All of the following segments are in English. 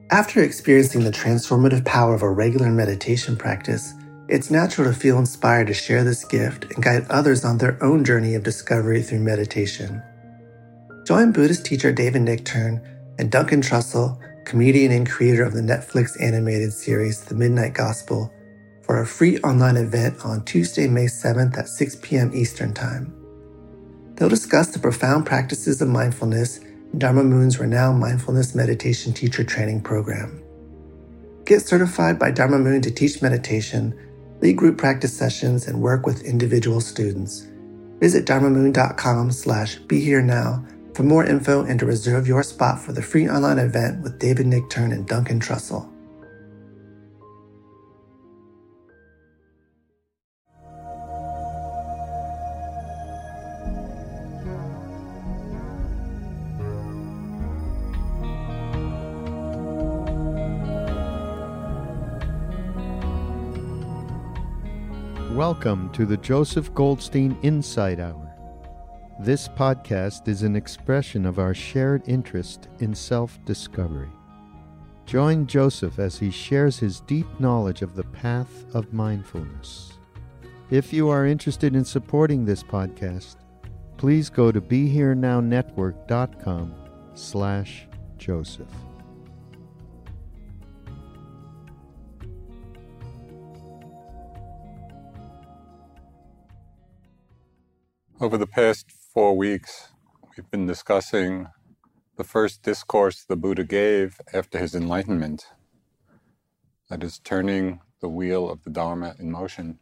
After experiencing the transformative power of a regular meditation practice, it's natural to feel inspired to share this gift and guide others on their own journey of discovery through meditation. Join Buddhist teacher David Nichtern and Duncan Trussell, comedian and creator of the Netflix animated series The Midnight Gospel, for a free online event on Tuesday, May 7th at 6 p.m. Eastern Time. They'll discuss the profound practices of mindfulness in Dharma Moon's renowned mindfulness meditation teacher training program. Get certified by Dharma Moon to teach meditation, lead group practice sessions, and work with individual students. Visit dharmamoon.com/BeHereNow for more info and to reserve your spot for the free online event with David Nichtern and Duncan Trussell. Welcome to the Joseph Goldstein Insight Hour. This podcast is an expression of our shared interest in self-discovery. Join Joseph as he shares his deep knowledge of the path of mindfulness. If you are interested in supporting this podcast, please go to BeHereNowNetwork.com/Joseph. Over the past 4 weeks, we've been discussing the first discourse the Buddha gave after his enlightenment, that is, turning the wheel of the Dharma in motion.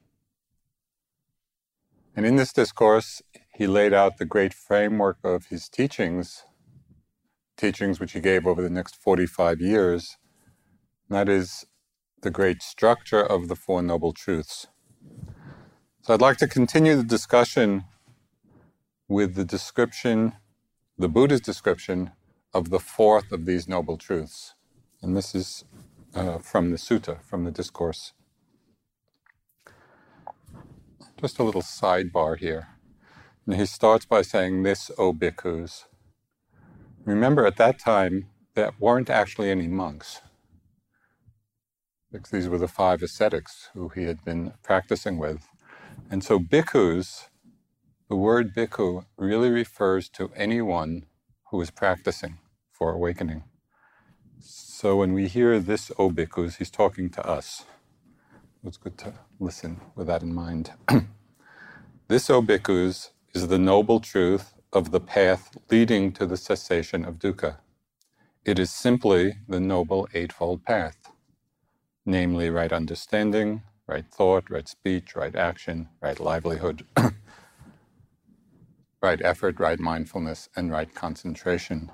And in this discourse, he laid out the great framework of his teachings which he gave over the next 45 years, and that is the great structure of the Four Noble Truths. So I'd like to continue the discussion with the Buddha's description of the fourth of these noble truths. And this is from the sutta, from the discourse. Just a little sidebar here. And he starts by saying, "This, O bhikkhus." Remember, at that time, there weren't actually any monks, because these were the 5 ascetics who he had been practicing with. And so bhikkhus, the word bhikkhu really refers to anyone who is practicing for awakening. So when we hear this, O bhikkhus, he's talking to us. It's good to listen with that in mind. This, O bhikkhus, is the noble truth of the path leading to the cessation of dukkha. It is simply the noble eightfold path, namely right understanding, right thought, right speech, right action, right livelihood, right effort, right mindfulness, and right concentration.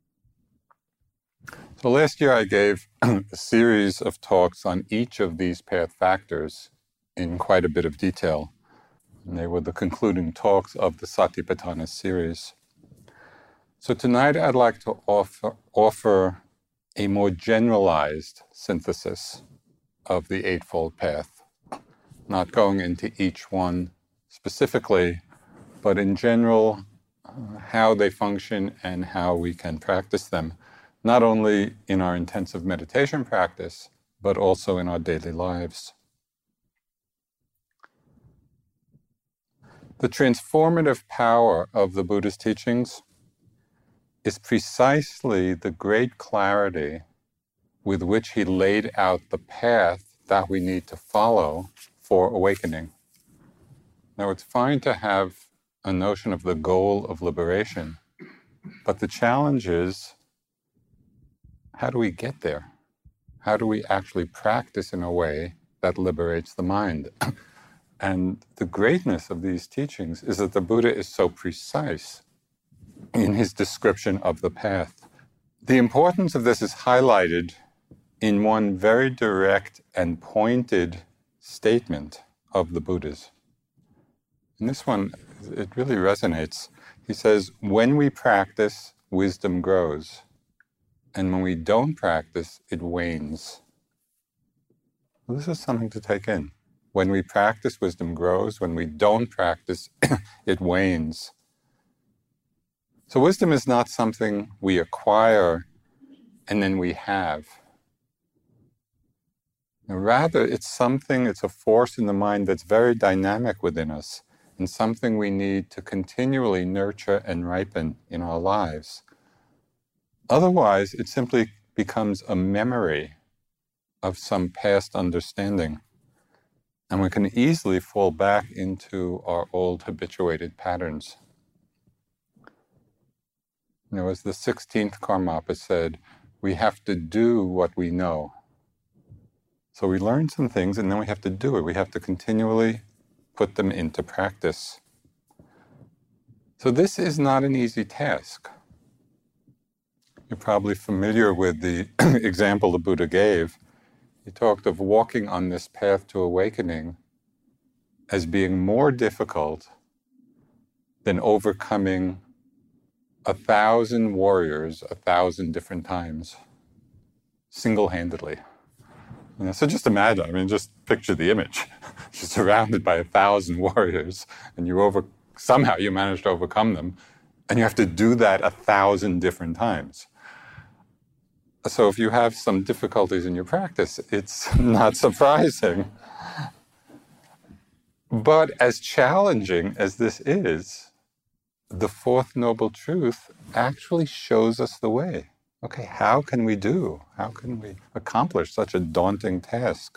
So last year I gave a series of talks on each of these path factors in quite a bit of detail. And they were the concluding talks of the Satipatthana series. So tonight I'd like to offer a more generalized synthesis of the Eightfold Path, not going into each one specifically, but in general, how they function and how we can practice them, not only in our intensive meditation practice, but also in our daily lives. The transformative power of the Buddha's teachings is precisely the great clarity with which he laid out the path that we need to follow for awakening. Now, it's fine to have a notion of the goal of liberation, but the challenge is, how do we get there? How do we actually practice in a way that liberates the mind? And the greatness of these teachings is that the Buddha is so precise in his description of the path. The importance of this is highlighted in one very direct and pointed statement of the Buddha's. And this one, it really resonates. He says, when we practice, wisdom grows. And when we don't practice, it wanes. Well, this is something to take in. When we practice, wisdom grows. When we don't practice, it wanes. So wisdom is not something we acquire and then we have. Rather, it's a force in the mind that's very dynamic within us, and something we need to continually nurture and ripen in our lives. Otherwise, it simply becomes a memory of some past understanding, and we can easily fall back into our old habituated patterns. As the 16th Karmapa said, we have to do what we know. So we learn some things and then we have to do it. We have to continually put them into practice. So this is not an easy task. You're probably familiar with the example the Buddha gave. He talked of walking on this path to awakening as being more difficult than overcoming 1,000 warriors 1,000 different times, single-handedly. So just imagine, just picture the image. You're surrounded by 1,000 warriors, and somehow you manage to overcome them, and you have to do that 1,000 different times. So if you have some difficulties in your practice, it's not surprising. But as challenging as this is, the Fourth Noble Truth actually shows us the way. Okay, how can we accomplish such a daunting task?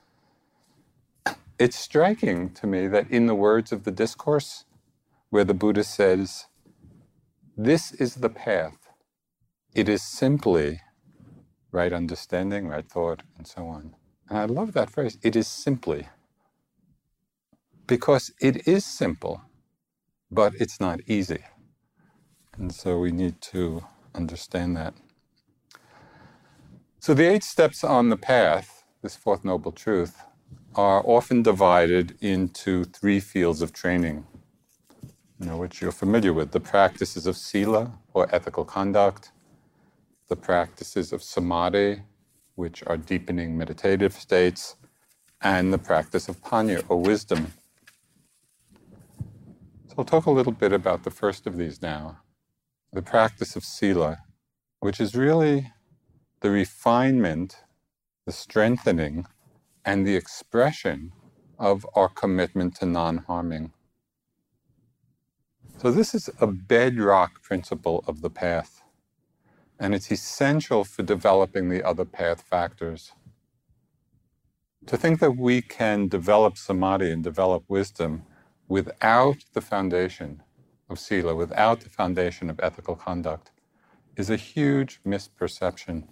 It's striking to me that in the words of the discourse, where the Buddha says, "This is the path. It is simply right understanding, right thought, and so on." And I love that phrase, "it is simply." Because it is simple, but it's not easy. And so we need to understand that. So the 8 steps on the path, this Fourth Noble Truth, are often divided into 3 fields of training, which you're familiar with: the practices of sila, or ethical conduct, the practices of samadhi, which are deepening meditative states, and the practice of panya, or wisdom. So I'll talk a little bit about the first of these now, the practice of sila, which is really the refinement, the strengthening, and the expression of our commitment to non-harming. So this is a bedrock principle of the path, and it's essential for developing the other path factors. To think that we can develop samadhi and develop wisdom without the foundation of sila, without the foundation of ethical conduct, is a huge misperception.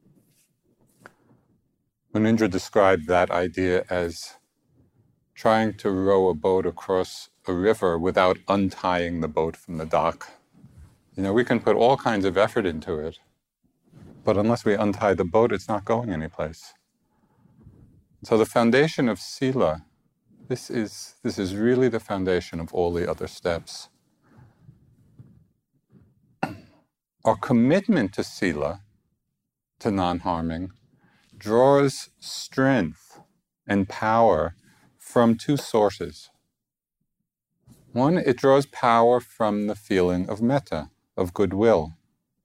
Munindra described that idea as trying to row a boat across a river without untying the boat from the dock. We can put all kinds of effort into it, but unless we untie the boat, it's not going anyplace. So the foundation of sila, this is really the foundation of all the other steps. Our commitment to sila, to non-harming, draws strength and power from 2 sources. One, it draws power from the feeling of metta, of goodwill.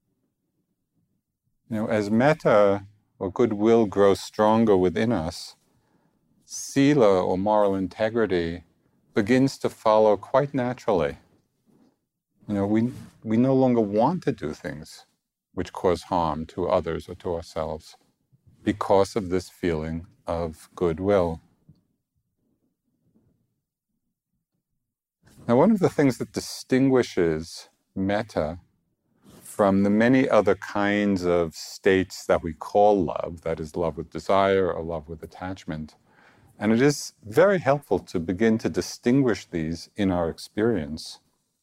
As metta, or goodwill, grows stronger within us, sila, or moral integrity, begins to follow quite naturally. We no longer want to do things which cause harm to others or to ourselves because of this feeling of goodwill. Now, one of the things that distinguishes metta from the many other kinds of states that we call love, that is love with desire or love with attachment, and it is very helpful to begin to distinguish these in our experience.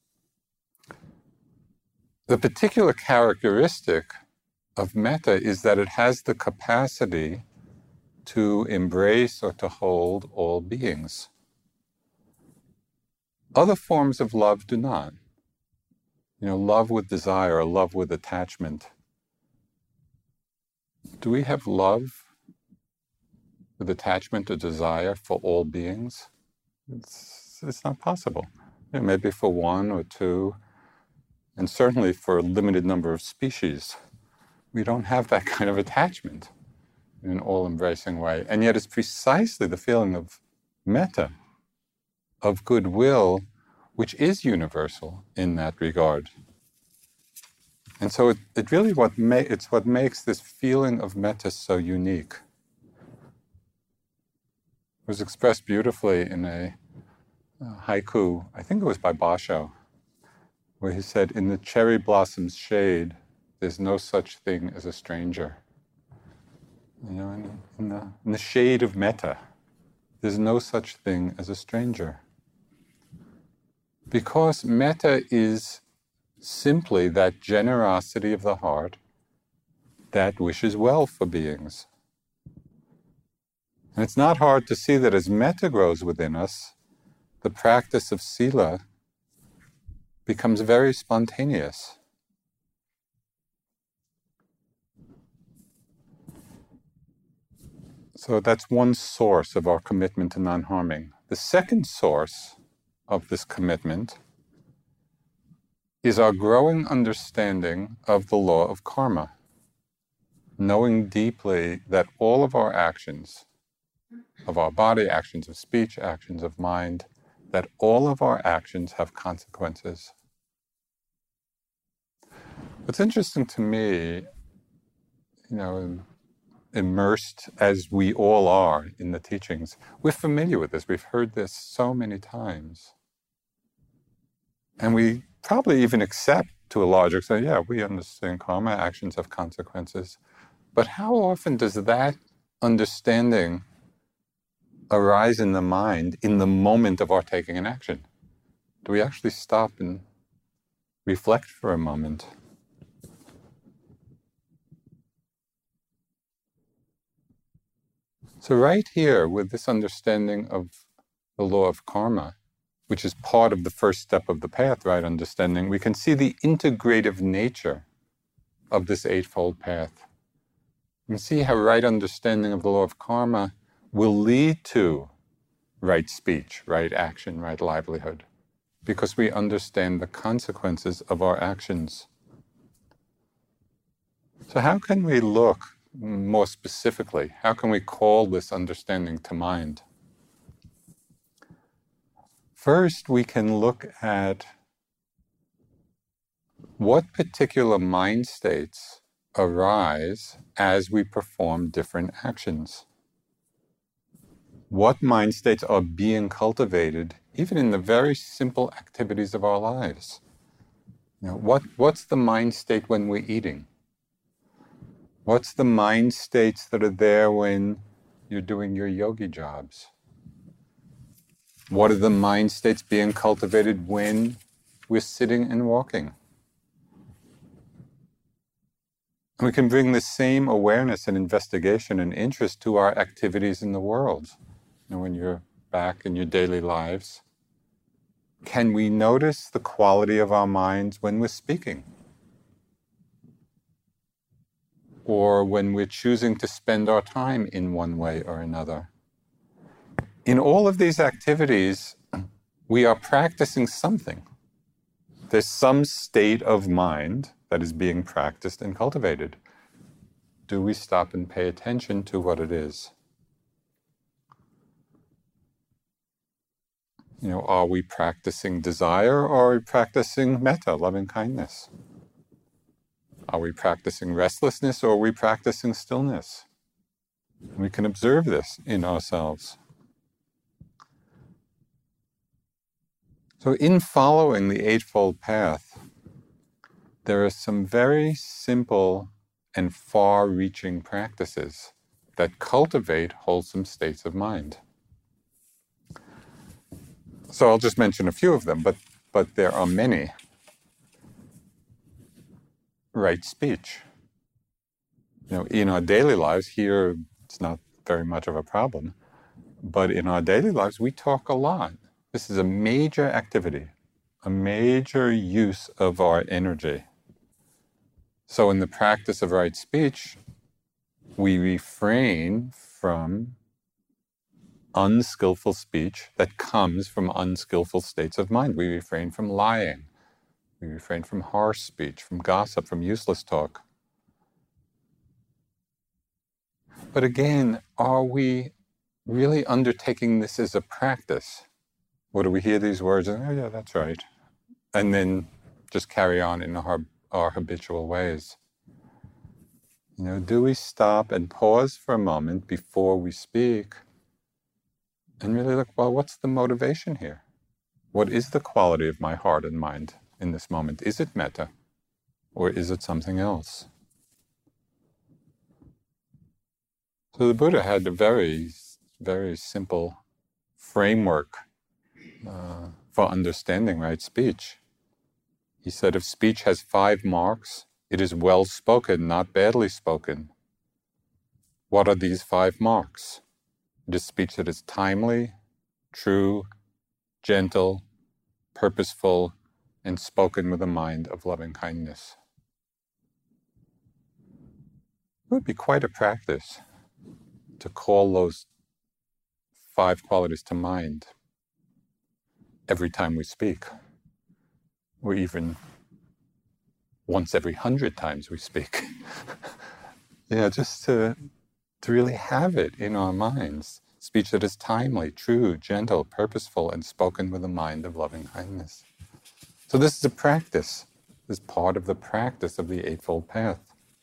The particular characteristic of metta is that it has the capacity to embrace or to hold all beings. Other forms of love do not. Love with desire or love with attachment. Do we have love with attachment or desire for all beings? It's not possible. Maybe for 1 or 2, and certainly for a limited number of species. We don't have that kind of attachment. in an all-embracing way. And yet it's precisely the feeling of metta, of goodwill, which is universal in that regard. And so it really it's what makes this feeling of metta so unique. It was expressed beautifully in a haiku, I think it was by Basho, where he said, "In the cherry blossom's shade, there's no such thing as a stranger." You know, in the shade of metta, there's no such thing as a stranger. Because metta is simply that generosity of the heart that wishes well for beings. And it's not hard to see that as metta grows within us, the practice of sila becomes very spontaneous. So that's one source of our commitment to non-harming. The second source of this commitment is our growing understanding of the law of karma, knowing deeply that all of our actions, of our body, actions of speech, actions of mind, that all of our actions have consequences. What's interesting to me, immersed as we all are in the teachings, we're familiar with this. We've heard this so many times. And we probably even accept to a large extent, yeah, we understand karma, actions have consequences. But how often does that understanding arise in the mind in the moment of our taking an action? Do we actually stop and reflect for a moment? So right here, with this understanding of the law of karma, which is part of the first step of the path, right understanding, we can see the integrative nature of this eightfold path. You can see how right understanding of the law of karma will lead to right speech, right action, right livelihood, because we understand the consequences of our actions. So how can we look more specifically? How can we call this understanding to mind? First, we can look at what particular mind states arise as we perform different actions. What mind states are being cultivated even in the very simple activities of our lives? What's the mind state when we're eating? What's the mind states that are there when you're doing your yogi jobs? What are the mind states being cultivated when we're sitting and walking? And we can bring the same awareness and investigation and interest to our activities in the world. When you're back in your daily lives, can we notice the quality of our minds when we're speaking? Or when we're choosing to spend our time in one way or another? In all of these activities, we are practicing something. There's some state of mind that is being practiced and cultivated. Do we stop and pay attention to what it is? Are we practicing desire, or are we practicing metta, loving kindness? Are we practicing restlessness, or are we practicing stillness? We can observe this in ourselves. So in following the Eightfold Path, there are some very simple and far-reaching practices that cultivate wholesome states of mind. So I'll just mention a few of them, but there are many. Right speech. In our daily lives, here it's not very much of a problem, but in our daily lives, we talk a lot. This is a major activity, a major use of our energy. So in the practice of right speech, we refrain from unskillful speech that comes from unskillful states of mind. We refrain from lying. We refrain from harsh speech, from gossip, from useless talk. But again, are we really undertaking this as a practice? Or do we hear these words and, oh yeah, that's right, and then just carry on in our habitual ways? Do we stop and pause for a moment before we speak and really look, well, what's the motivation here? What is the quality of my heart and mind in this moment? Is it metta, or is it something else? So the Buddha had a very, very simple framework for understanding right speech. He said, if speech has 5 marks, it is well spoken, not badly spoken. What are these 5 marks? It is speech that is timely, true, gentle, purposeful, and spoken with a mind of loving kindness. It would be quite a practice to call those 5 qualities to mind every time we speak, or even once every 100 times we speak. Just to really have it in our minds. Speech that is timely, true, gentle, purposeful, and spoken with a mind of loving kindness. So this is a practice. This is part of the practice of the Eightfold Path.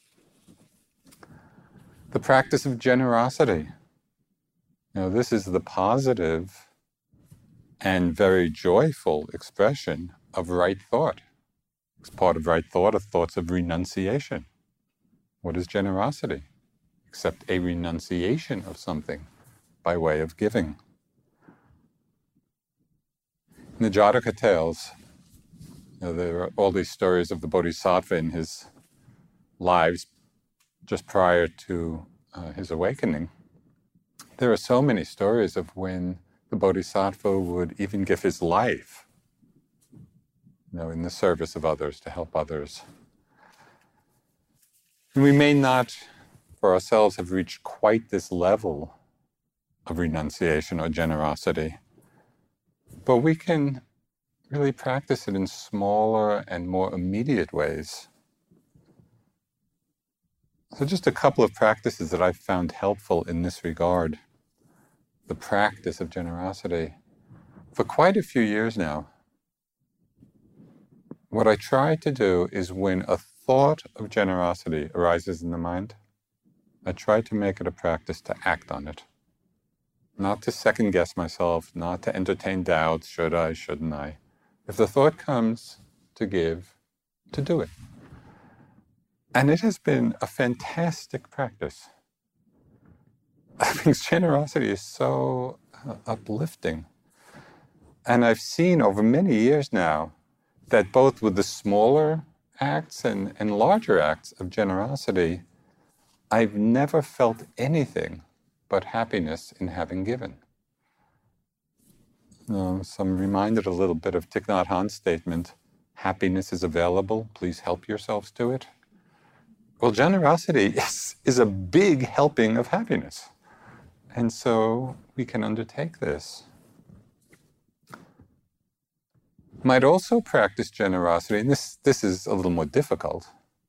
The practice of generosity. This is the positive and very joyful expression of right thought. It's part of right thought are thoughts of renunciation. What is generosity? Except a renunciation of something by way of giving. In the Jataka tales, there are all these stories of the Bodhisattva in his lives just prior to his awakening. There are so many stories of when the Bodhisattva would even give his life, in the service of others, to help others. And we may not, for ourselves, have reached quite this level of renunciation or generosity, but we can really practice it in smaller and more immediate ways. So just a couple of practices that I've found helpful in this regard. The practice of generosity. For quite a few years now, what I try to do is when a thought of generosity arises in the mind, I try to make it a practice to act on it. Not to second guess myself, not to entertain doubts, should I, shouldn't I. If the thought comes to give, to do it. And it has been a fantastic practice. I think generosity is so uplifting. And I've seen over many years now that both with the smaller acts and larger acts of generosity, I've never felt anything but happiness in having given. So I'm reminded a little bit of Thich Nhat Hanh's statement, happiness is available, please help yourselves to it. Well, generosity is a big helping of happiness. And so we can undertake this. Might also practice generosity, and this is a little more difficult,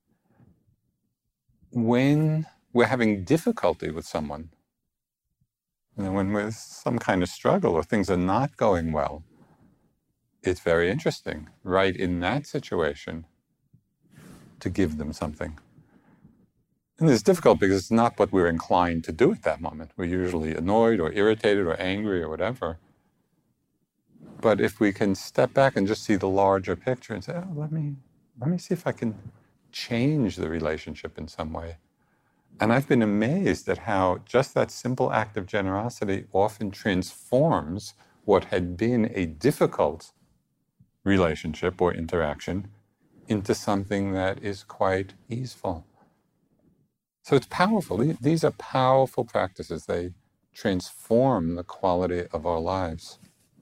when we're having difficulty with someone, when there's some kind of struggle or things are not going well. It's very interesting, right in that situation, to give them something. And it's difficult because it's not what we're inclined to do at that moment. We're usually annoyed or irritated or angry or whatever. But if we can step back and just see the larger picture and say, oh, let me see if I can change the relationship in some way. And I've been amazed at how just that simple act of generosity often transforms what had been a difficult relationship or interaction into something that is quite easeful. So it's powerful. These are powerful practices. They transform the quality of our lives.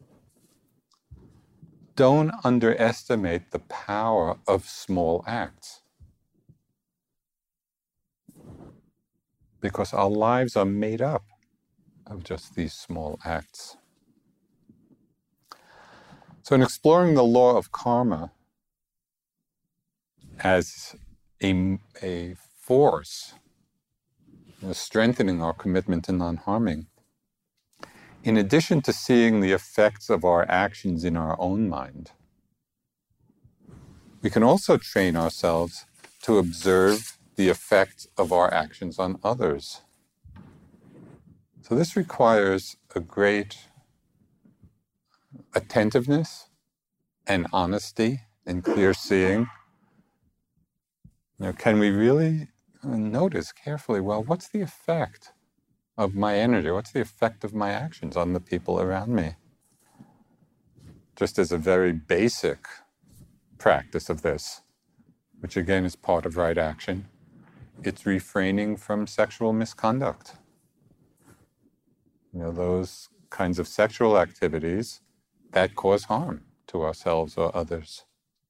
Don't underestimate the power of small acts, because our lives are made up of just these small acts. So in exploring the law of karma as a force strengthening our commitment to non-harming. In addition to seeing the effects of our actions in our own mind, we can also train ourselves to observe the effects of our actions on others. So this requires a great attentiveness and honesty and clear seeing. Can we really notice carefully, well, what's the effect of my energy? What's the effect of my actions on the people around me? Just as a very basic practice of this, which again is part of right action, it's refraining from sexual misconduct. Those kinds of sexual activities that cause harm to ourselves or others.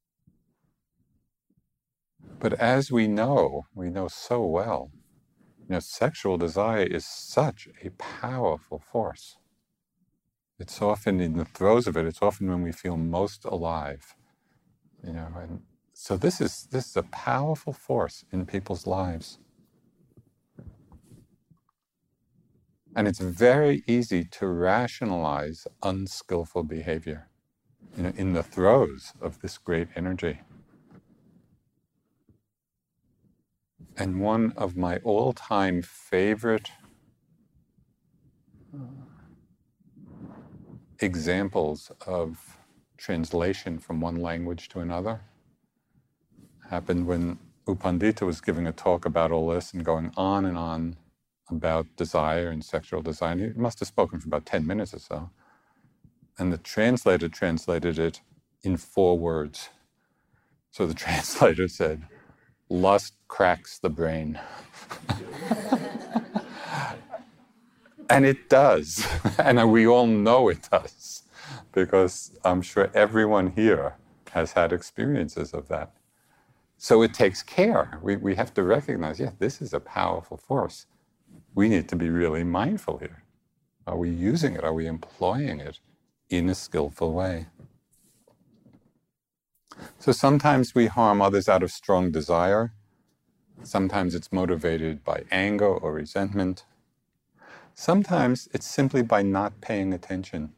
But as we know so well, sexual desire is such a powerful force. It's often in the throes of it, it's often when we feel most alive. And so this is a powerful force in people's lives. And it's very easy to rationalize unskillful behavior, in the throes of this great energy. And one of my all-time favorite examples of translation from one language to another happened when U Pandita was giving a talk about all this and going on and on about desire and sexual desire. And he must have spoken for about 10 minutes or so. And the translator translated it in 4 words. So the translator said, "Lust cracks the brain." And it does. And we all know it does, because I'm sure everyone here has had experiences of that. So it takes care. We have to recognize, this is a powerful force. We need to be really mindful here. Are we using it? Are we employing it in a skillful way? So sometimes we harm others out of strong desire. Sometimes it's motivated by anger or resentment. Sometimes it's simply by not paying attention.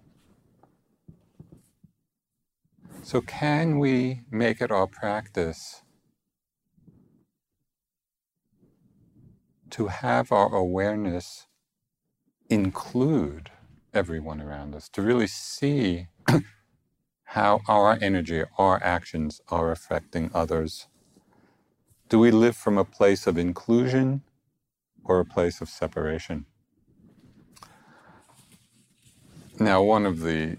So can we make it our practice to have our awareness include everyone around us, to really see how our energy, our actions are affecting others? Do we live from a place of inclusion or a place of separation? Now, one of the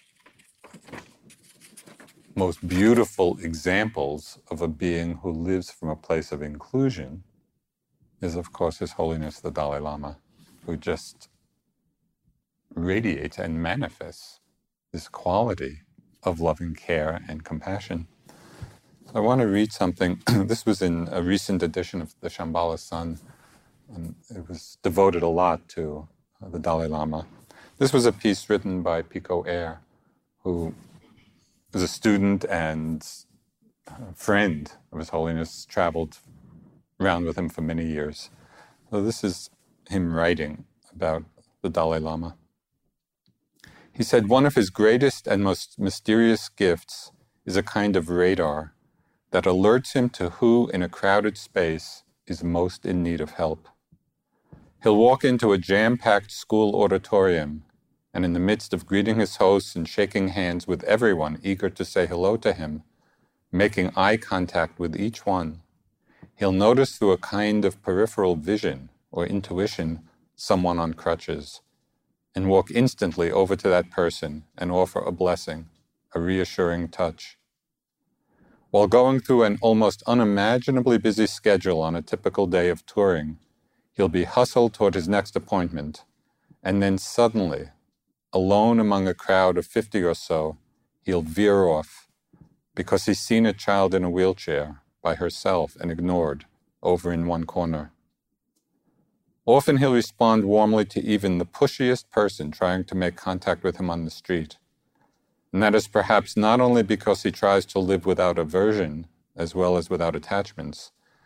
most beautiful examples of a being who lives from a place of inclusion is, of course, His Holiness the Dalai Lama, who just radiates and manifests this quality of loving care and compassion. So I want to read something. This was in a recent edition of the Shambhala Sun, and it was devoted a lot to the Dalai Lama. This was a piece written by Pico Air, who was a student and friend of His Holiness, traveled around with him for many years. So this is him writing about the Dalai Lama. He said, "One of his greatest and most mysterious gifts is a kind of radar that alerts him to who in a crowded space is most in need of help. He'll walk into a jam-packed school auditorium, and in the midst of greeting his hosts and shaking hands with everyone eager to say hello to him, making eye contact with each one, he'll notice through a kind of peripheral vision or intuition someone on crutches, and walk instantly over to that person and offer a blessing, a reassuring touch. While going through an almost unimaginably busy schedule on a typical day of touring, he'll be hustled toward his next appointment, and then suddenly, alone among a crowd of 50 or so, he'll veer off because he's seen a child in a wheelchair by herself and ignored over in one corner. Often he'll respond warmly to even the pushiest person trying to make contact with him on the street. And that is perhaps not only because he tries to live without aversion as well as without attachments,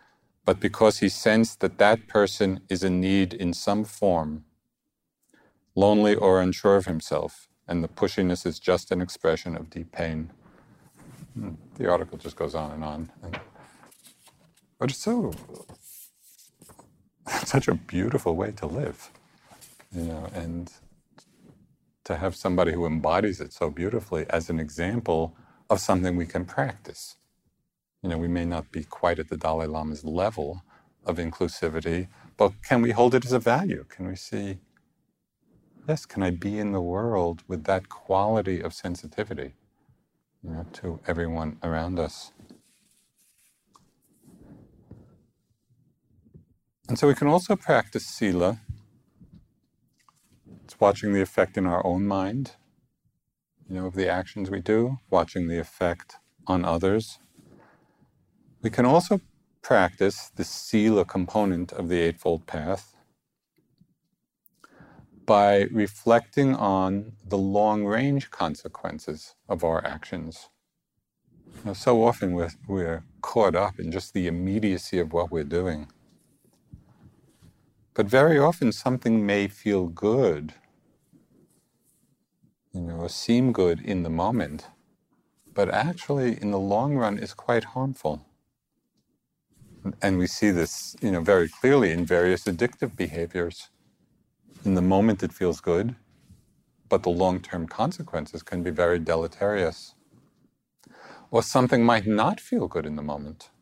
but because he sensed that that person is in need in some form, lonely or unsure of himself, and the pushiness is just an expression of deep pain. The article just goes on and on. But it's such a beautiful way to live, and to have somebody who embodies it so beautifully as an example of something we can practice. We may not be quite at the Dalai Lama's level of inclusivity, but can we hold it as a value? Can we see, yes, can I be in the world with that quality of sensitivity, to everyone around us? And so we can also practice sila. It's watching the effect in our own mind, of the actions we do, watching the effect on others. We can also practice the sila component of the Eightfold Path by reflecting on the long-range consequences of our actions. So often we're caught up in just the immediacy of what we're doing. But very often something may feel good, or seem good in the moment, but actually in the long run is quite harmful. And we see this, very clearly in various addictive behaviors. In the moment it feels good, but the long-term consequences can be very deleterious. Or something might not feel good in the moment.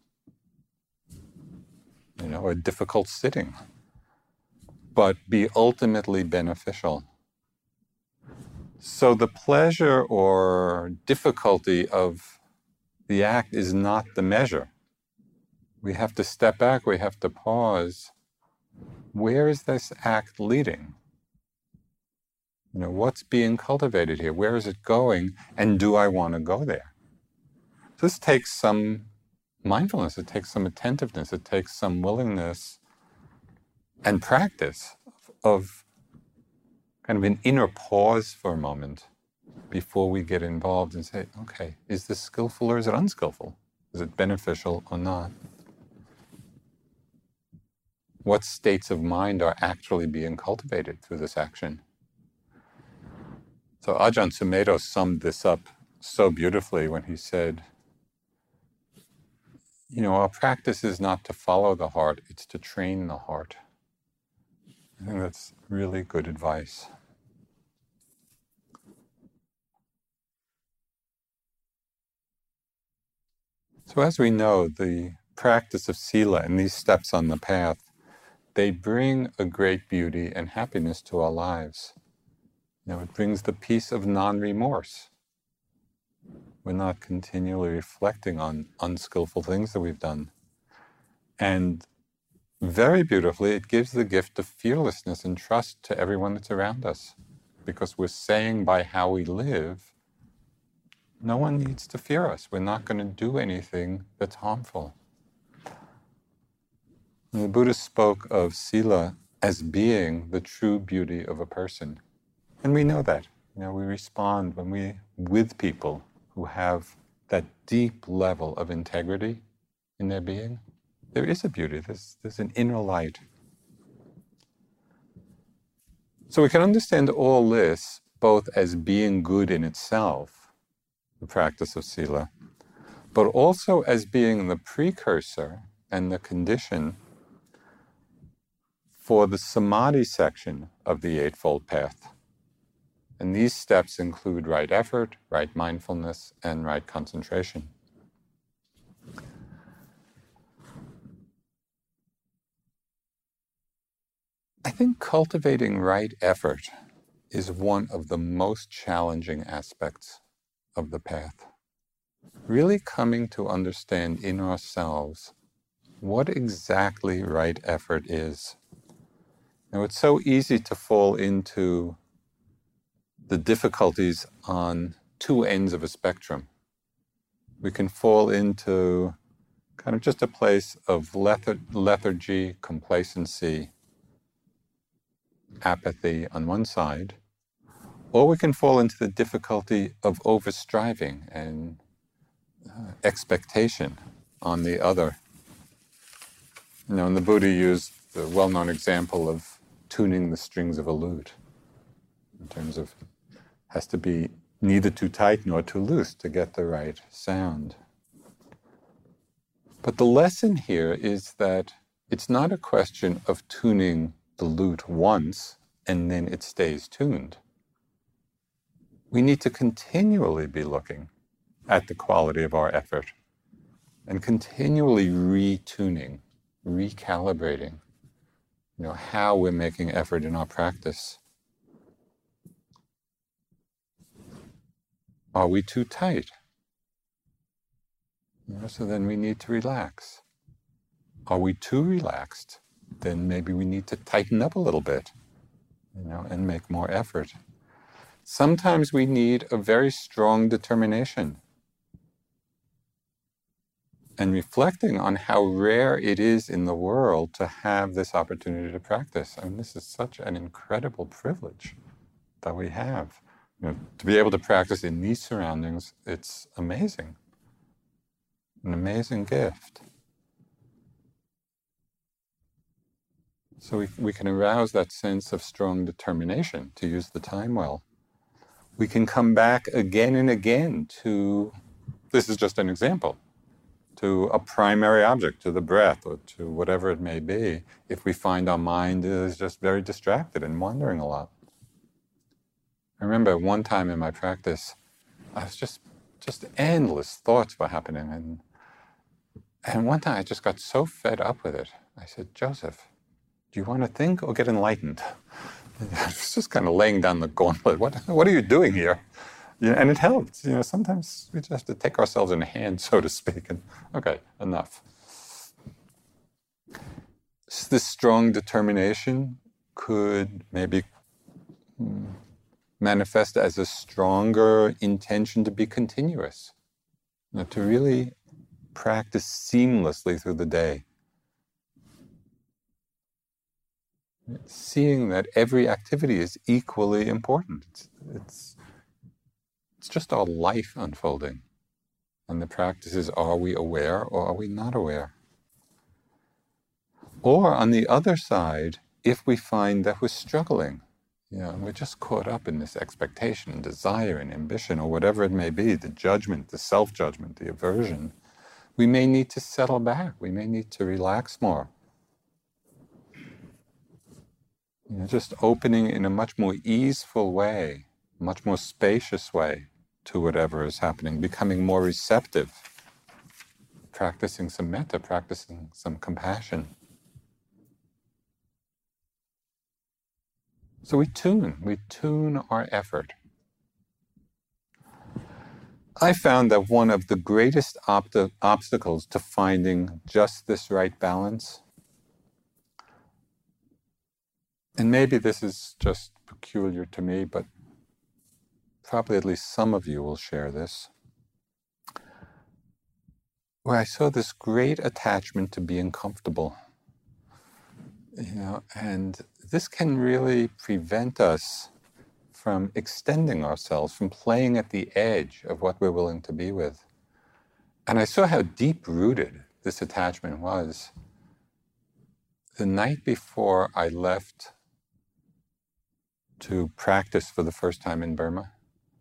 A difficult sitting, but be ultimately beneficial. So the pleasure or difficulty of the act is not the measure. We have to step back, we have to pause. Where is this act leading? What's being cultivated here? Where is it going? And do I want to go there? So this takes some mindfulness, it takes some attentiveness, it takes some willingness and practice of kind of an inner pause for a moment before we get involved and say, okay, is this skillful or is it unskillful? Is it beneficial or not? What states of mind are actually being cultivated through this action? So Ajahn Sumedho summed this up so beautifully when he said, our practice is not to follow the heart, it's to train the heart. I think that's really good advice. So as we know, the practice of sila and these steps on the path, they bring a great beauty and happiness to our lives. It brings the peace of non-remorse. We're not continually reflecting on unskillful things that we've done. And very beautifully, it gives the gift of fearlessness and trust to everyone that's around us. Because we're saying by how we live, no one needs to fear us. We're not going to do anything that's harmful. And the Buddha spoke of sila as being the true beauty of a person. And we know that. We respond when we're with people who have that deep level of integrity in their being. There is a beauty, there's an inner light. So we can understand all this both as being good in itself, the practice of sila, but also as being the precursor and the condition for the samadhi section of the Eightfold Path. And these steps include right effort, right mindfulness, and right concentration. I think cultivating right effort is one of the most challenging aspects of the path. Really coming to understand in ourselves what exactly right effort is. Now, it's so easy to fall into the difficulties on two ends of a spectrum. We can fall into kind of just a place of lethargy, complacency, apathy on one side, or we can fall into the difficulty of overstriving and expectation on the other. And the Buddha used the well-known example of tuning the strings of a lute, in terms of has to be neither too tight nor too loose to get the right sound. But the lesson here is that it's not a question of tuning the lute once and then it stays tuned. We need to continually be looking at the quality of our effort and continually retuning, recalibrating, how we're making effort in our practice. Are we too tight? So then we need to relax. Are we too relaxed? Then maybe we need to tighten up a little bit, and make more effort. Sometimes we need a very strong determination. And reflecting on how rare it is in the world to have this opportunity to practice. This is such an incredible privilege that we have. To be able to practice in these surroundings, it's amazing. An amazing gift. So we can arouse that sense of strong determination to use the time well. We can come back again and again to, this is just an example, to a primary object, to the breath, or to whatever it may be, if we find our mind is just very distracted and wandering a lot. I remember one time in my practice, I was just endless thoughts were happening. And one time I just got so fed up with it. I said, Joseph, do you want to think or get enlightened? I was just kind of laying down the gauntlet. What are you doing here? And it helped. Sometimes we just have to take ourselves in hand, so to speak, and okay, enough. This strong determination could maybe manifest as a stronger intention to be continuous, to really practice seamlessly through the day. Seeing that every activity is equally important. It's just our life unfolding. And the practice is, are we aware or are we not aware? Or on the other side, if we find that we're struggling, we're just caught up in this expectation and desire and ambition or whatever it may be, the judgment, the self-judgment, the aversion, we may need to settle back. We may need to relax more. Just opening in a much more easeful way, much more spacious way to whatever is happening, becoming more receptive, practicing some metta, practicing some compassion. So we tune our effort. I found that one of the greatest obstacles to finding just this right balance, and maybe this is just peculiar to me, but probably at least some of you will share this, where I saw this great attachment to being comfortable. And this can really prevent us from extending ourselves, from playing at the edge of what we're willing to be with. And I saw how deep-rooted this attachment was. The night before I left to practice for the first time in Burma,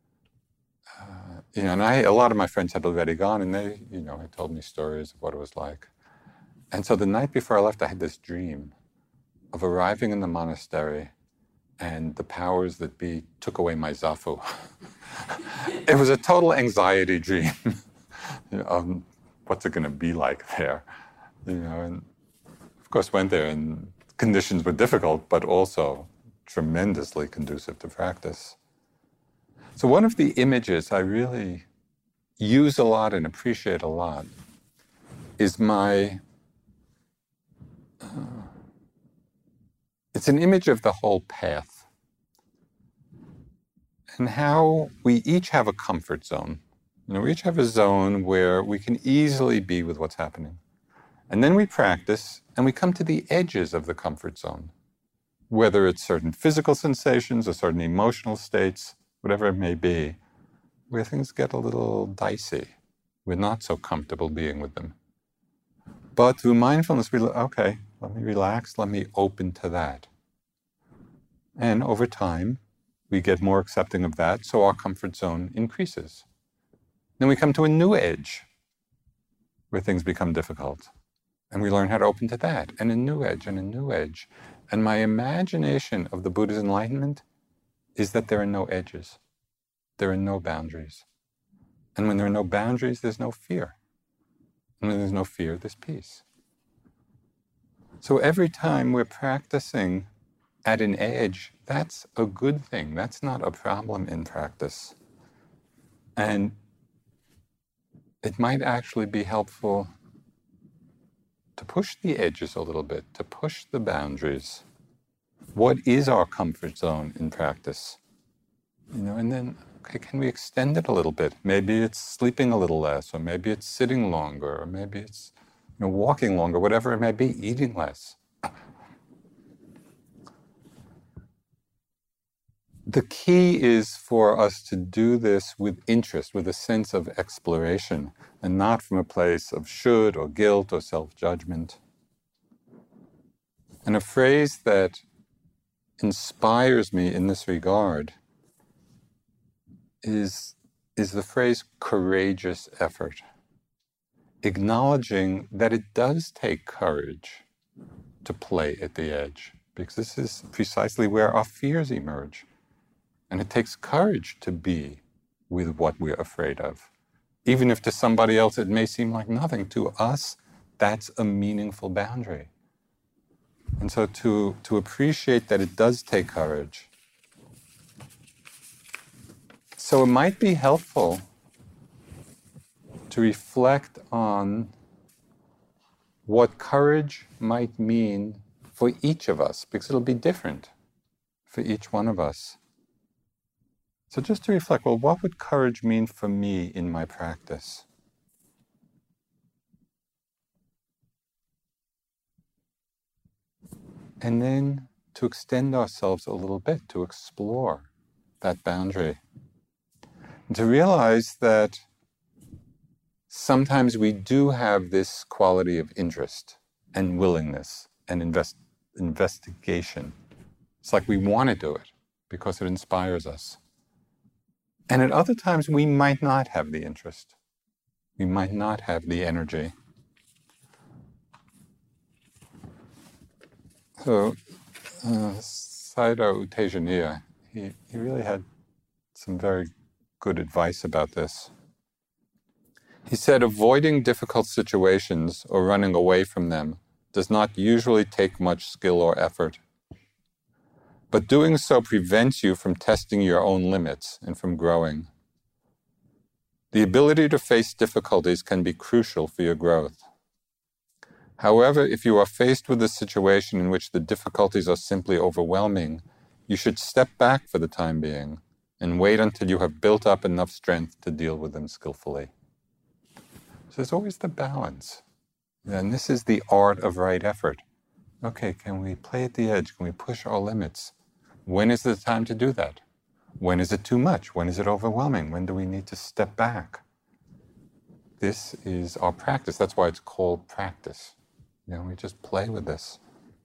and a lot of my friends had already gone, and they, had told me stories of what it was like. And so the night before I left, I had this dream of arriving in the monastery, and the powers that be took away my zafu. It was a total anxiety dream. What's it going to be like there? And of course went there, and conditions were difficult, but also tremendously conducive to practice. So one of the images I really use a lot and appreciate a lot is it's an image of the whole path, and how we each have a comfort zone. We each have a zone where we can easily be with what's happening. And then we practice, and we come to the edges of the comfort zone, whether it's certain physical sensations or certain emotional states, whatever it may be, where things get a little dicey. We're not so comfortable being with them. But through mindfulness, okay, let me relax, let me open to that. And over time, we get more accepting of that, so our comfort zone increases. Then we come to a new edge where things become difficult. And we learn how to open to that, and a new edge, and a new edge. And my imagination of the Buddha's enlightenment is that there are no edges. There are no boundaries. And when there are no boundaries, there's no fear. And when there's no fear, there's peace. So every time we're practicing at an edge, that's a good thing. That's not a problem in practice. And it might actually be helpful to push the edges a little bit, to push the boundaries. What is our comfort zone in practice? And then, okay, can we extend it a little bit? Maybe it's sleeping a little less, or maybe it's sitting longer, or maybe it's walking longer, whatever it may be, eating less. The key is for us to do this with interest, with a sense of exploration, and not from a place of should or guilt or self-judgment. And a phrase that inspires me in this regard is the phrase courageous effort, acknowledging that it does take courage to play at the edge, because this is precisely where our fears emerge. And it takes courage to be with what we're afraid of. Even if to somebody else it may seem like nothing, to us, that's a meaningful boundary. And so to appreciate that it does take courage. So it might be helpful to reflect on what courage might mean for each of us, because it'll be different for each one of us. So just to reflect, well, what would courage mean for me in my practice? And then to extend ourselves a little bit, to explore that boundary. And to realize that sometimes we do have this quality of interest and willingness and investigation. It's like we want to do it because it inspires us. And at other times, we might not have the interest. We might not have the energy. So, Sayadaw U Tejaniya, he really had some very good advice about this. He said, avoiding difficult situations or running away from them does not usually take much skill or effort. But doing so prevents you from testing your own limits and from growing. The ability to face difficulties can be crucial for your growth. However, if you are faced with a situation in which the difficulties are simply overwhelming, you should step back for the time being and wait until you have built up enough strength to deal with them skillfully. So there's always the balance. And this is the art of right effort. Okay, can we play at the edge? Can we push our limits? When is the time to do that? When is it too much? When is it overwhelming? When do we need to step back? This is our practice. That's why it's called practice. We just play with this.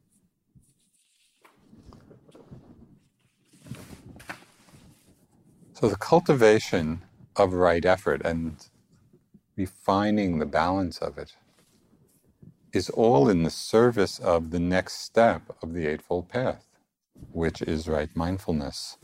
So the cultivation of right effort and refining the balance of it is all in the service of the next step of the Eightfold Path, which is right mindfulness.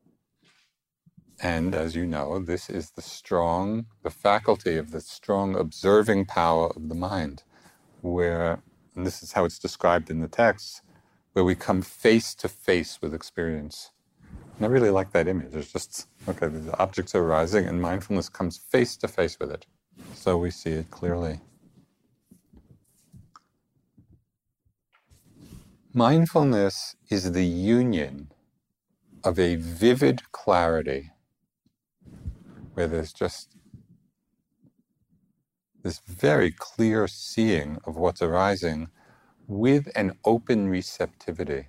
And as you know, this is the faculty of the strong observing power of the mind, where, and this is how it's described in the text, where we come face to face with experience. And I really like that image. It's just, okay, the objects are arising and mindfulness comes face to face with it. So we see it clearly. Mindfulness is the union of a vivid clarity, where there's just this very clear seeing of what's arising with an open receptivity.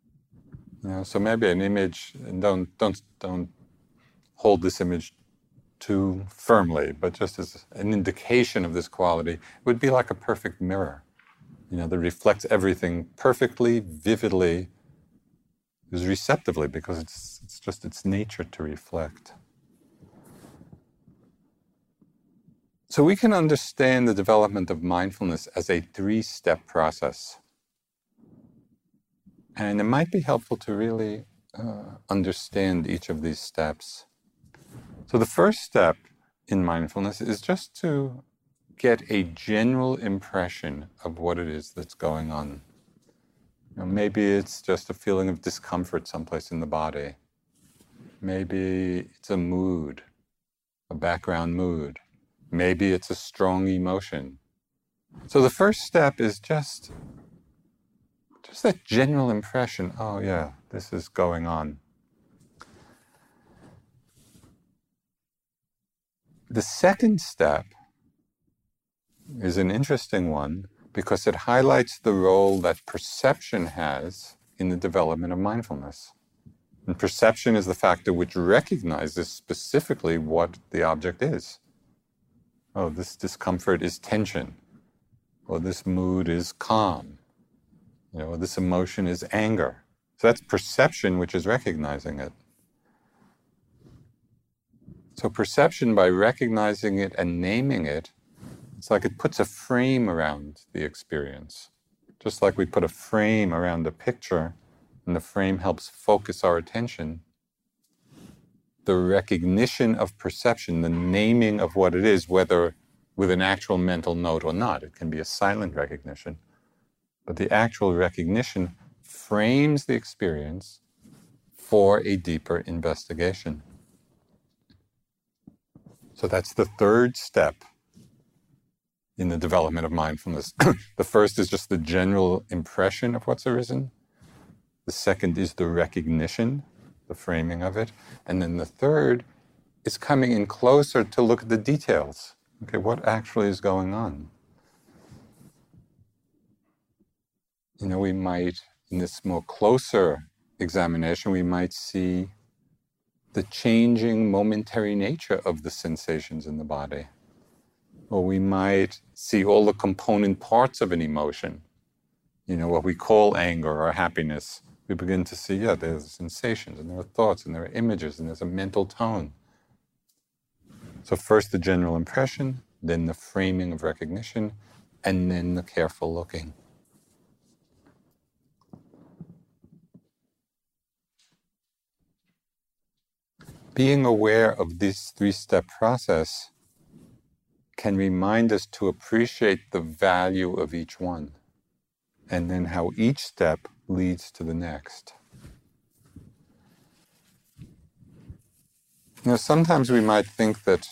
So maybe an image, and don't hold this image too firmly, but just as an indication of this quality, it would be like a perfect mirror, that reflects everything perfectly, vividly, is receptively, because it's just its nature to reflect. So we can understand the development of mindfulness as a 3-step process. And it might be helpful to really understand each of these steps. So the first step in mindfulness is just to get a general impression of what it is that's going on. Maybe it's just a feeling of discomfort someplace in the body. Maybe it's a mood, a background mood. Maybe it's a strong emotion. So the first step is just that general impression, oh yeah, this is going on. The second step is an interesting one because it highlights the role that perception has in the development of mindfulness. And perception is the factor which recognizes specifically what the object is. Oh, this discomfort is tension, or this mood is calm, this emotion is anger. So that's perception which is recognizing it. So perception, by recognizing it and naming it, it's like it puts a frame around the experience. Just like we put a frame around a picture, and the frame helps focus our attention. The recognition of perception, the naming of what it is, whether with an actual mental note or not, it can be a silent recognition, but the actual recognition frames the experience for a deeper investigation. So that's the third step in the development of mindfulness. The first is just the general impression of what's arisen. The second is the recognition, the framing of it. And then the third is coming in closer to look at the details. Okay, what actually is going on? We might, in this more closer examination, we might see the changing momentary nature of the sensations in the body. Or we might see all the component parts of an emotion. What we call anger or happiness. We begin to see, there's sensations, and there are thoughts, and there are images, and there's a mental tone. So first the general impression, then the framing of recognition, and then the careful looking. Being aware of this 3-step process can remind us to appreciate the value of each one, and then how each step leads to the next. Sometimes we might think that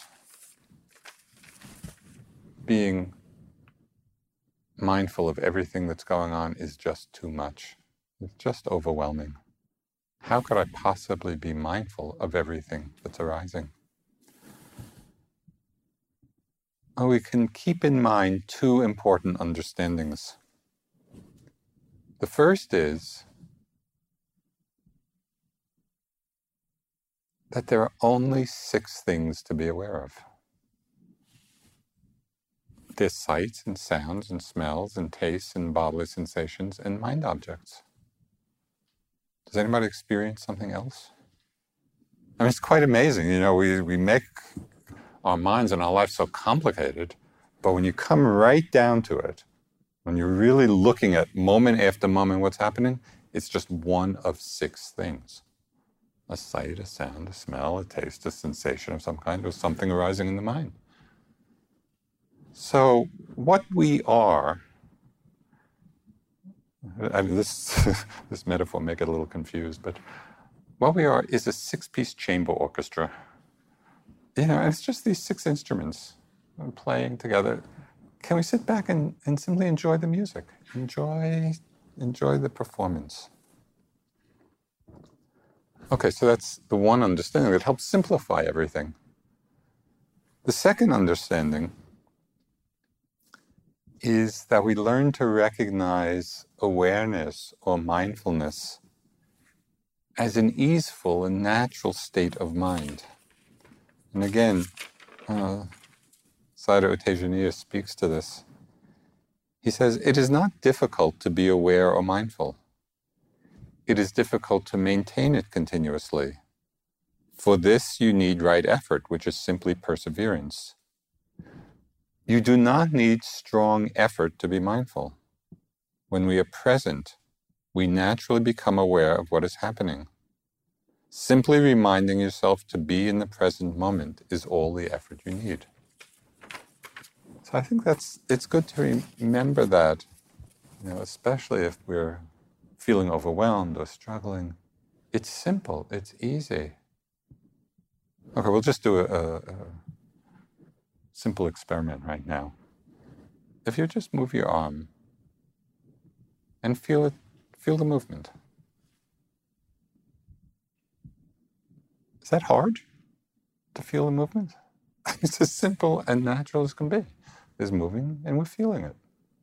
being mindful of everything that's going on is just too much. It's just overwhelming. How could I possibly be mindful of everything that's arising? We can keep in mind 2 important understandings. The first is that there are only 6 things to be aware of. There's sights and sounds and smells and tastes and bodily sensations and mind objects. Does anybody experience something else? It's quite amazing. We make our minds and our lives so complicated, but when you come right down to it, when you're really looking at moment after moment what's happening, it's just one of 6 things. A sight, a sound, a smell, a taste, a sensation of some kind, or something arising in the mind. So what we are, this metaphor may get a little confused, but what we are is a 6-piece chamber orchestra. It's just these 6 instruments playing together. Can we sit back and simply enjoy the music? Enjoy the performance. Okay, so that's the one understanding that helps simplify everything. The second understanding is that we learn to recognize awareness or mindfulness as an easeful and natural state of mind. And again, Sayadaw U Tejaniya speaks to this. He says, it is not difficult to be aware or mindful. It is difficult to maintain it continuously. For this, you need right effort, which is simply perseverance. You do not need strong effort to be mindful. When we are present, we naturally become aware of what is happening. Simply reminding yourself to be in the present moment is all the effort you need. So I think it's good to remember that, especially if we're feeling overwhelmed or struggling. It's simple, it's easy. Okay, we'll just do a simple experiment right now. If you just move your arm and feel the movement. Is that hard to feel the movement? It's as simple and natural as can be. It's moving and we're feeling it.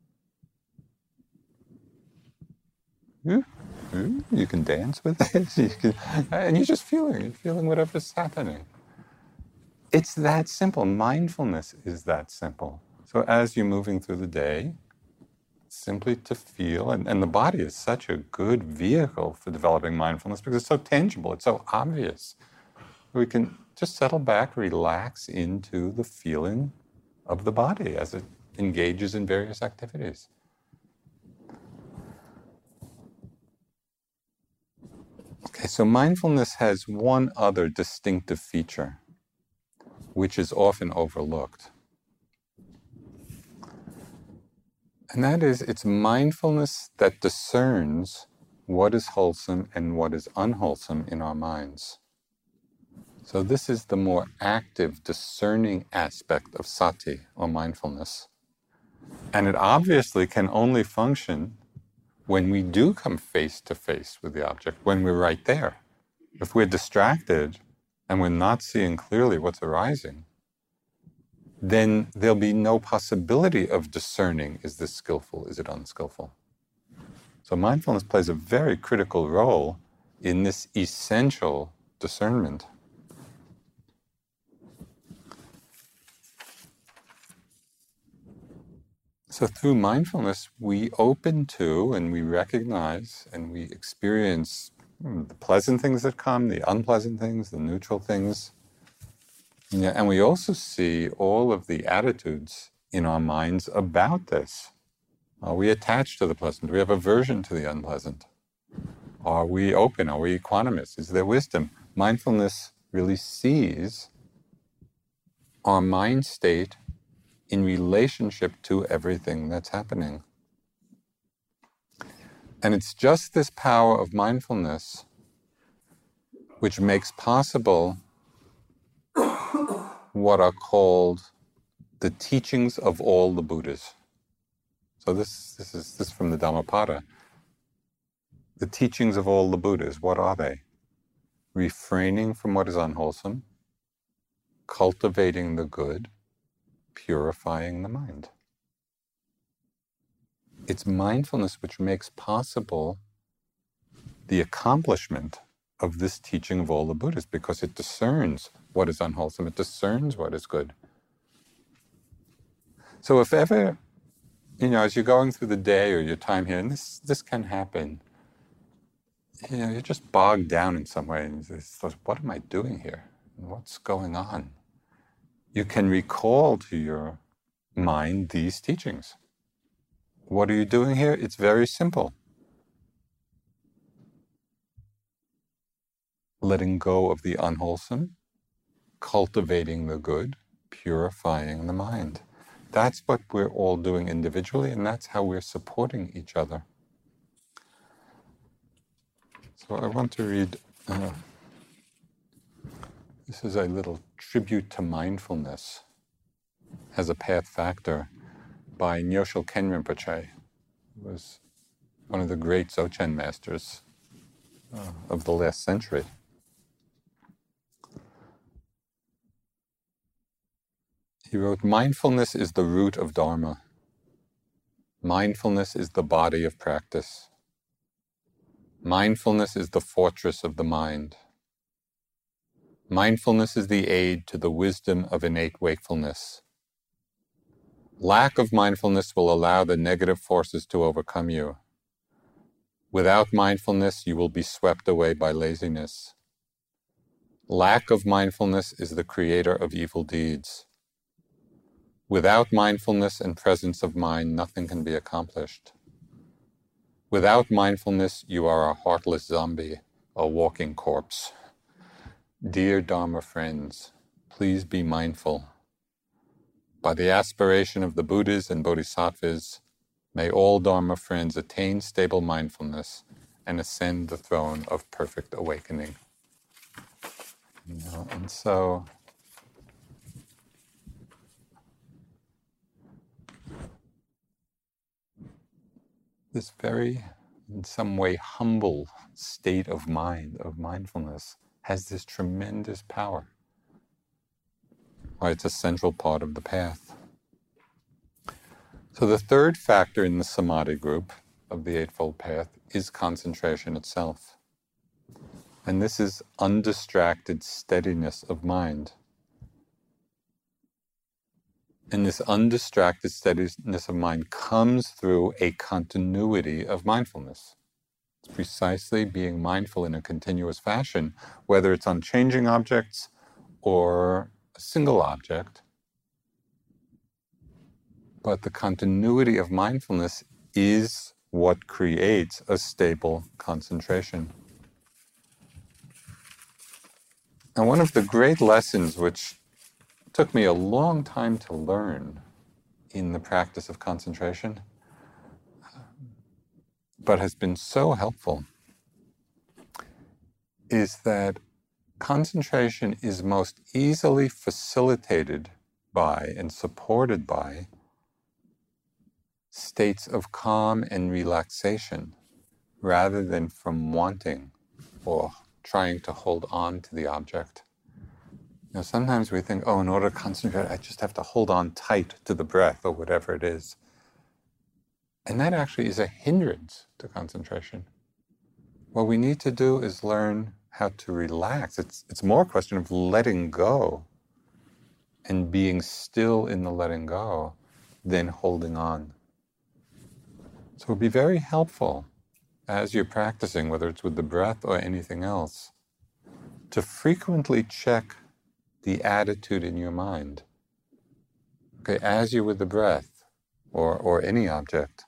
You can dance with it, and you're just you're feeling whatever's happening. It's that simple. Mindfulness is that simple. So as you're moving through the day, simply to feel, and the body is such a good vehicle for developing mindfulness because it's so tangible, it's so obvious. We can just settle back, relax into the feeling of the body as it engages in various activities. Okay, so mindfulness has one other distinctive feature, which is often overlooked. And that is, it's mindfulness that discerns what is wholesome and what is unwholesome in our minds. So this is the more active, discerning aspect of sati, or mindfulness. And it obviously can only function when we do come face to face with the object, when we're right there. If we're distracted and we're not seeing clearly what's arising, then there'll be no possibility of discerning, is this skillful, is it unskillful? So mindfulness plays a very critical role in this essential discernment. So through mindfulness, we open to and we recognize and we experience the pleasant things that come, the unpleasant things, the neutral things. And we also see all of the attitudes in our minds about this. Are we attached to the pleasant? Do we have aversion to the unpleasant? Are we open? Are we equanimous? Is there wisdom? Mindfulness really sees our mind state in relationship to everything that's happening. And it's just this power of mindfulness which makes possible what are called the teachings of all the Buddhas. So this is from the Dhammapada. The teachings of all the Buddhas, what are they? Refraining from what is unwholesome, cultivating the good, purifying the mind. It's mindfulness which makes possible the accomplishment of this teaching of all the Buddhas, because it discerns what is unwholesome, it discerns what is good. So if ever, as you're going through the day or your time here, and this can happen, you're just bogged down in some way, and you thought, what am I doing here? What's going on? You can recall to your mind these teachings. What are you doing here? It's very simple. Letting go of the unwholesome, cultivating the good, purifying the mind. That's what we're all doing individually, and that's how we're supporting each other. So I want to read, this is a little tribute to mindfulness as a path factor by Nyoshul Ken Rinpoche, who was one of the great Dzogchen masters of the last century. He wrote, mindfulness is the root of Dharma. Mindfulness is the body of practice. Mindfulness is the fortress of the mind. Mindfulness is the aid to the wisdom of innate wakefulness. Lack of mindfulness will allow the negative forces to overcome you. Without mindfulness, you will be swept away by laziness. Lack of mindfulness is the creator of evil deeds. Without mindfulness and presence of mind, nothing can be accomplished. Without mindfulness, you are a heartless zombie, a walking corpse. Dear Dharma friends, please be mindful. By the aspiration of the Buddhas and Bodhisattvas, may all Dharma friends attain stable mindfulness and ascend the throne of perfect awakening. And so, this very, in some way, humble state of mind, of mindfulness, has this tremendous power. Why it's a central part of the path. So the third factor in the samadhi group of the Eightfold Path is concentration itself. And this is undistracted steadiness of mind. And this undistracted steadiness of mind comes through a continuity of mindfulness. It's precisely being mindful in a continuous fashion, whether it's on changing objects or a single object. But the continuity of mindfulness is what creates a stable concentration. And one of the great lessons which took me a long time to learn in the practice of concentration, but has been so helpful, is that concentration is most easily facilitated by and supported by states of calm and relaxation, rather than from wanting or trying to hold on to the object. Sometimes we think, in order to concentrate, I just have to hold on tight to the breath or whatever it is. And that actually is a hindrance to concentration. What we need to do is learn how to relax. It's more a question of letting go and being still in the letting go than holding on. So it would be very helpful as you're practicing, whether it's with the breath or anything else, to frequently check the attitude in your mind. Okay, as you're with the breath or any object,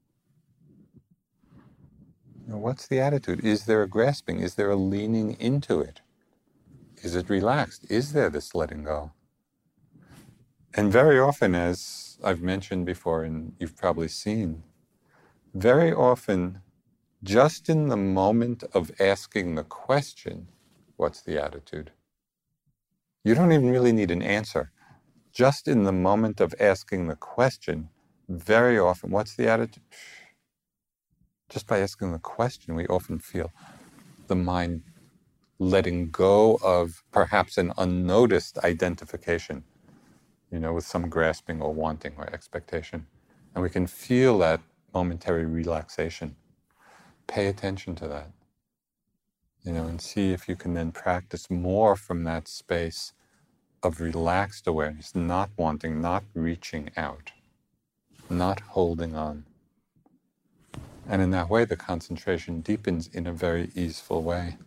what's the attitude? Is there a grasping? Is there a leaning into it? Is it relaxed? Is there this letting go? And very often, as I've mentioned before and you've probably seen, very often, just in the moment of asking the question, what's the attitude? You don't even really need an answer. Just in the moment of asking the question, very often, what's the attitude? Just by asking the question, we often feel the mind letting go of perhaps an unnoticed identification, with some grasping or wanting or expectation. And we can feel that momentary relaxation. Pay attention to that, and see if you can then practice more from that space of relaxed awareness, not wanting, not reaching out, not holding on. And in that way, the concentration deepens in a very easeful way.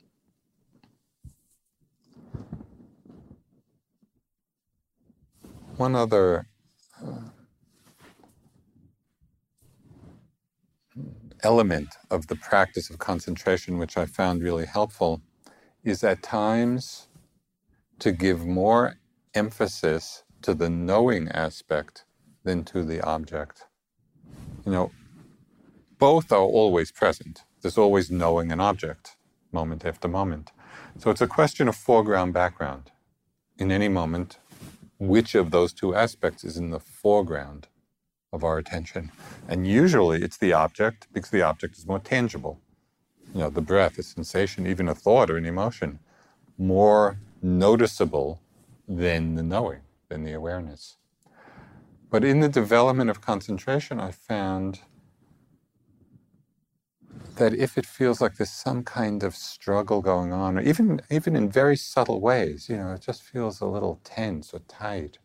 One other element of the practice of concentration, which I found really helpful, is at times to give more emphasis to the knowing aspect than to the object. Both are always present. There's always knowing an object, moment after moment. So it's a question of foreground, background. In any moment, which of those two aspects is in the foreground of our attention? And usually it's the object, because the object is more tangible. The breath, a sensation, even a thought or an emotion, more noticeable than the knowing, than the awareness. But in the development of concentration, I found that if it feels like there's some kind of struggle going on, or even in very subtle ways, it just feels a little tense or tight,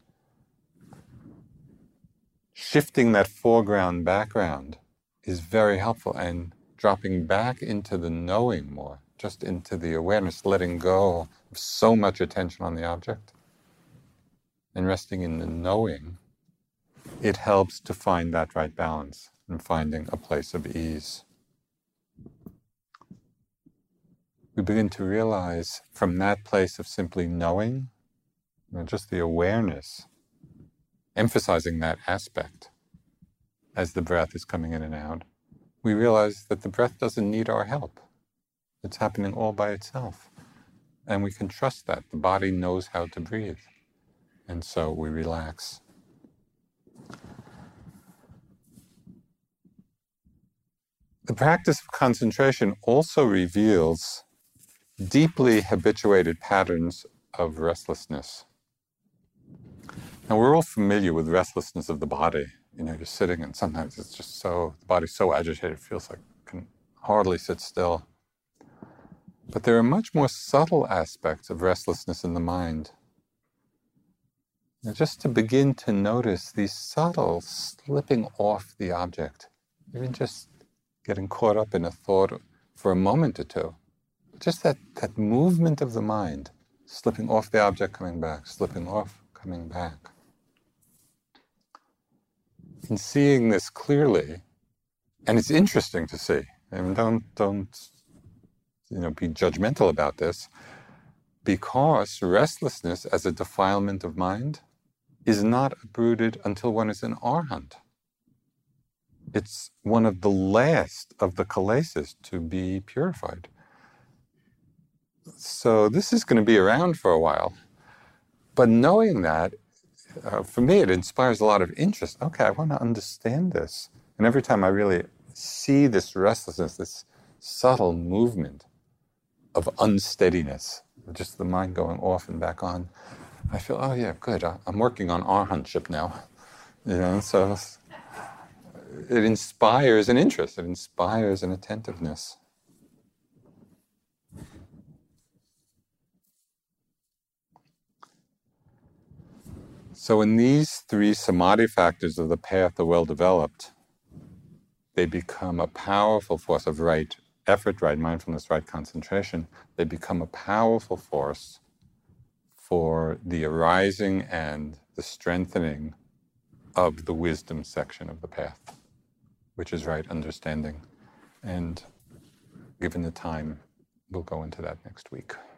shifting that foreground background is very helpful, and dropping back into the knowing more, just into the awareness, letting go of so much attention on the object and resting in the knowing, it helps to find that right balance and finding a place of ease. We begin to realize from that place of simply knowing, just the awareness, emphasizing that aspect as the breath is coming in and out, we realize that the breath doesn't need our help. It's happening all by itself. And we can trust that. The body knows how to breathe. And so we relax. The practice of concentration also reveals deeply habituated patterns of restlessness. Now, we're all familiar with restlessness of the body. You're sitting and sometimes it's just the body's so agitated, it feels like it can hardly sit still. But there are much more subtle aspects of restlessness in the mind. Just to begin to notice these subtle slipping off the object, even just getting caught up in a thought for a moment or two. Just that movement of the mind, slipping off the object, coming back, slipping off, coming back. In seeing this clearly, and it's interesting to see, and don't be judgmental about this, because restlessness as a defilement of mind is not uprooted until one is an arhat. It's one of the last of the kilesas to be purified. So this is going to be around for a while. But knowing that, for me, it inspires a lot of interest. Okay, I want to understand this. And every time I really see this restlessness, this subtle movement of unsteadiness, just the mind going off and back on, I feel, oh yeah, good. I'm working on arhatship now. So it inspires an interest. It inspires an attentiveness. So when these three samadhi factors of the path are well developed, they become a powerful force of right effort, right mindfulness, right concentration. They become a powerful force for the arising and the strengthening of the wisdom section of the path, which is right understanding. And given the time, we'll go into that next week.